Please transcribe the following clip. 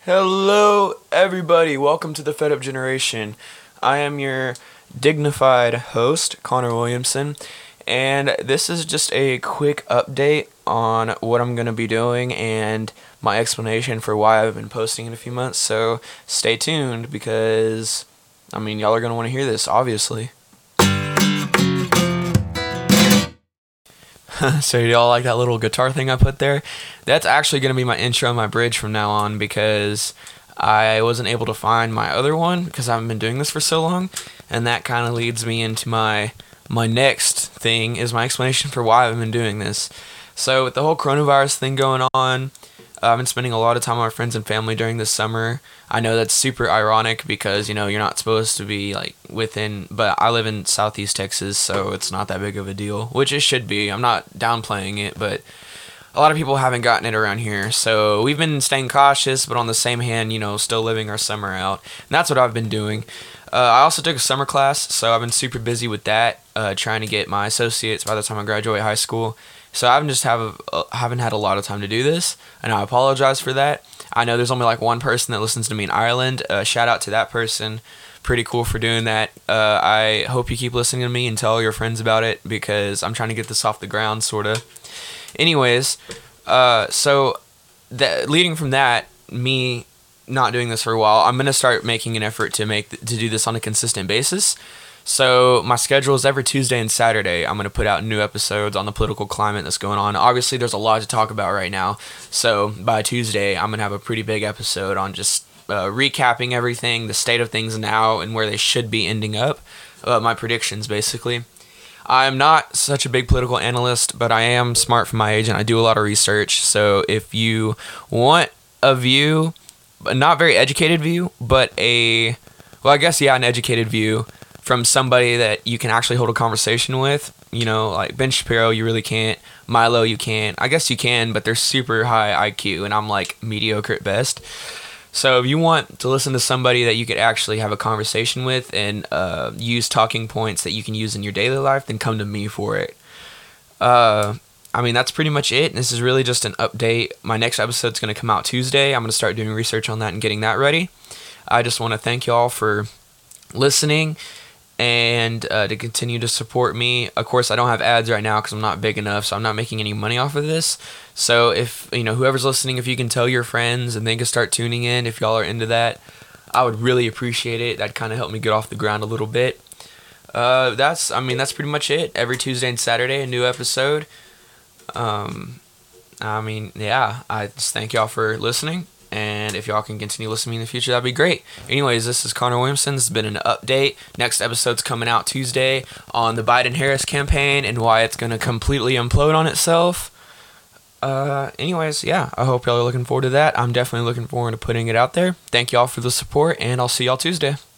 Hello, everybody. Welcome to the Fed Up Generation. I am your dignified host, Connor Williamson, and this is just a quick update on what I'm going to be doing and my explanation for why I've been posting in a few months. So stay tuned because, y'all are going to want to hear this, obviously. So y'all like that little guitar thing I put there? That's actually going to be my intro and my bridge from now on because I wasn't able to find my other one because I haven't been doing this for so long, and that kind of leads me into my next thing is my explanation for why I've been doing this. So with the whole coronavirus thing going on, I've been spending a lot of time with my friends and family during this summer. I know that's super ironic because, you're not supposed to be, but I live in Southeast Texas, so it's not that big of a deal, which it should be. I'm not downplaying it, but a lot of people haven't gotten it around here. So we've been staying cautious, but on the same hand, still living our summer out. And that's what I've been doing. I also took a summer class, so I've been super busy with that, trying to get my associates by the time I graduate high school. So I haven't had a lot of time to do this, and I apologize for that. I know there's only one person that listens to me in Ireland. Shout out to that person. Pretty cool for doing that. I hope you keep listening to me and tell your friends about it because I'm trying to get this off the ground, sort of. Anyways, leading from that, me not doing this for a while, I'm going to start making an effort to do this on a consistent basis. So my schedule is every Tuesday and Saturday. I'm going to put out new episodes on the political climate that's going on. Obviously, there's a lot to talk about right now. So by Tuesday, I'm going to have a pretty big episode on just recapping everything, the state of things now, and where they should be ending up. My predictions, basically. I'm not such a big political analyst, but I am smart for my age, and I do a lot of research. So if you want a view, not very educated view, but an educated view from somebody that you can actually hold a conversation with, like Ben Shapiro, you really can't. Milo, you can't. I guess you can, but they're super high IQ, and I'm mediocre at best. So if you want to listen to somebody that you could actually have a conversation with and use talking points that you can use in your daily life, then come to me for it. That's pretty much it. This is really just an update. My next episode's going to come out Tuesday. I'm going to start doing research on that and getting that ready. I just want to thank y'all for listening and to continue to support me. Of course, I don't have ads right now because I'm not big enough, so I'm not making any money off of this. So if, whoever's listening, if you can tell your friends and they can start tuning in, if y'all are into that, I would really appreciate it. That'd kind of help me get off the ground a little bit. That's pretty much it. Every Tuesday and Saturday, a new episode. I just thank y'all for listening. And if y'all can continue listening to me in the future, that'd be great. Anyways, this is Connor Williamson. This has been an update. Next episode's coming out Tuesday on the Biden-Harris campaign and why it's going to completely implode on itself. I hope y'all are looking forward to that. I'm definitely looking forward to putting it out there. Thank y'all for the support, and I'll see y'all Tuesday.